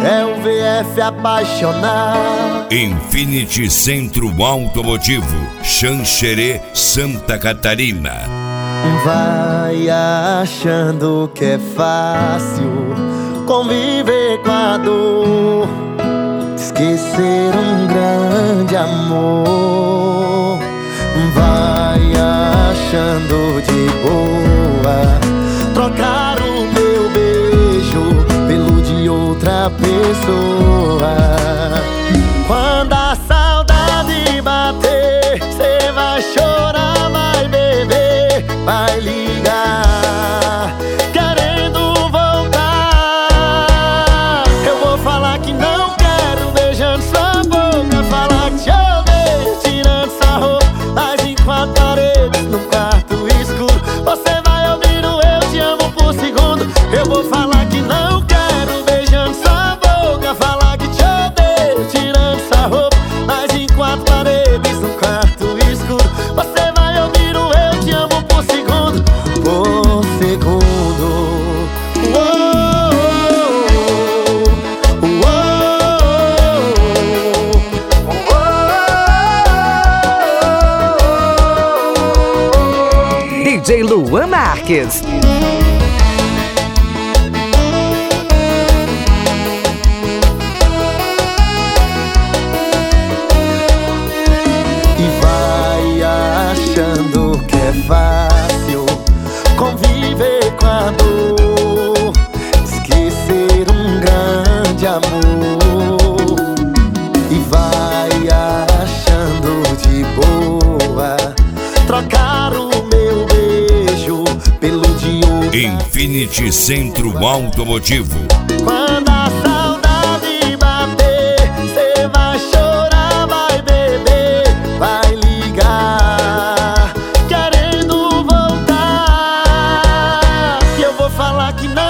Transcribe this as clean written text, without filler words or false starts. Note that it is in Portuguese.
é o VF apaixonado. Infinity Centro Automotivo, Xanxerê, Santa Catarina. Vai achando que é fácil conviver com a dor, esquecer um grande amor. Vai achando de boa trocar o meu beijo pelo de outra pessoa. Quando a saudade bater, cê vai chorar, vai beber, vai ligar querendo voltar. Eu vou falar que não quero, beijando sua boca, falar que te odeio, tirando sua roupa, mas em quatro paredes, num quarto escuro, você vai ouvir o eu te amo por segundo. Eu vou falar que não quero, beijando sua boca, falar que te odeio, tirando sua roupa, mas em quatro paredes, num quarto escuro, você vai ouvir o eu te amo por segundo. Por segundo. DJ Luan Marques. E vai achando que é fácil conviver com a dor, esquecer um grande amor. E vai achando de boa trocar o meu beijo pelo de outra. Infinity Centro Automotivo. Quando a saudade bater, cê vai chorar, vai beber, vai ligar querendo voltar. E eu vou falar que não